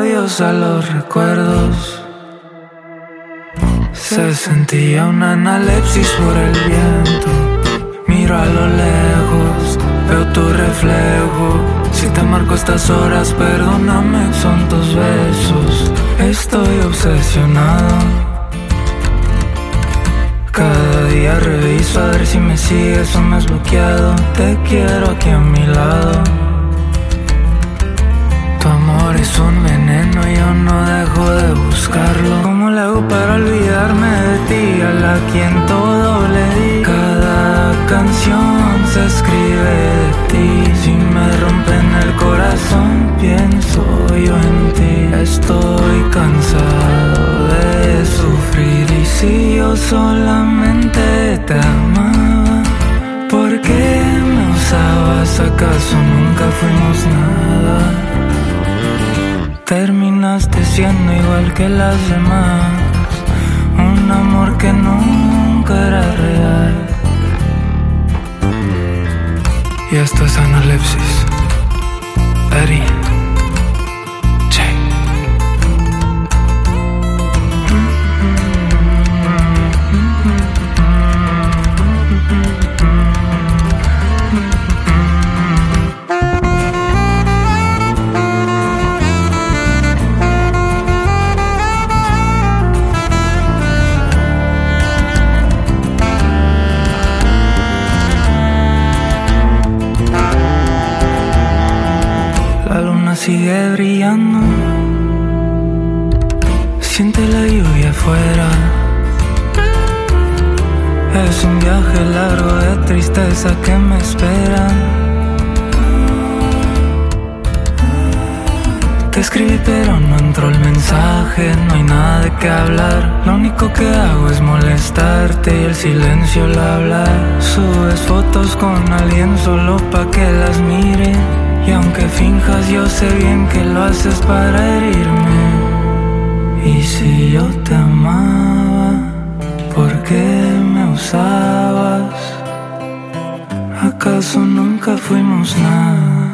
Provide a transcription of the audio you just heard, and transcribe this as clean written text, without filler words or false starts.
adiós a los recuerdos. Se sentía una analepsis por el viento. Miro a lo lejos, veo tu reflejo. Si te marco estas horas, perdóname, son tus besos. Estoy obsesionado. Cada día reviso a ver si me sigues o me has bloqueado. Te quiero aquí a mi lado. Tu amor es un veneno y yo no dejo de buscarlo. ¿Cómo le hago para olvidarme de ti, a la quien todo le di? Cada canción se escribe de ti. Si me rompen el corazón, pienso yo en ti. Estoy cansado de sufrir. Y si yo solamente te amaba, ¿por qué me usabas? ¿Acaso nunca fuimos nada? Terminaste siendo igual que las demás, un amor que nunca era real. Y esto es analepsis. Eddie J. Sigue brillando, siente la lluvia afuera. Es un viaje largo de tristeza que me espera. Te escribí pero no entró el mensaje, no hay nada de qué hablar. Lo único que hago es molestarte y el silencio al hablar. Subes fotos con alguien solo pa' que las mire. Y aunque finjas, yo sé bien que lo haces para herirme. Y si yo te amaba, ¿por qué me usabas? ¿Acaso nunca fuimos nada?